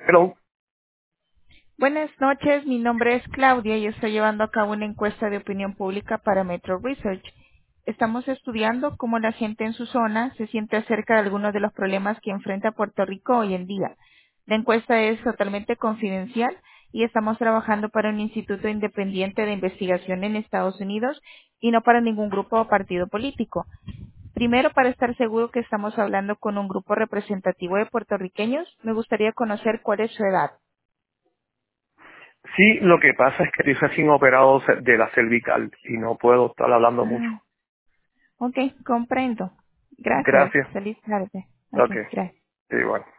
Hello. Buenas noches, mi nombre es Claudia y estoy llevando a cabo una encuesta de opinión pública para Metro Research. Estamos estudiando cómo la gente en su zona se siente acerca de algunos de los problemas que enfrenta Puerto Rico hoy en día. La encuesta es totalmente confidencial y estamos trabajando para un instituto independiente de investigación en Estados Unidos y no para ningún grupo o partido político. Primero, para estar seguro que estamos hablando con un grupo representativo de puertorriqueños, me gustaría conocer cuál es su edad. Sí, lo que pasa es que estoy recién operado de la cervical y no puedo estar hablando mucho. Ah. Ok, comprendo. Gracias. Gracias. Feliz tarde. Ok, Ok. gracias. Sí, bueno.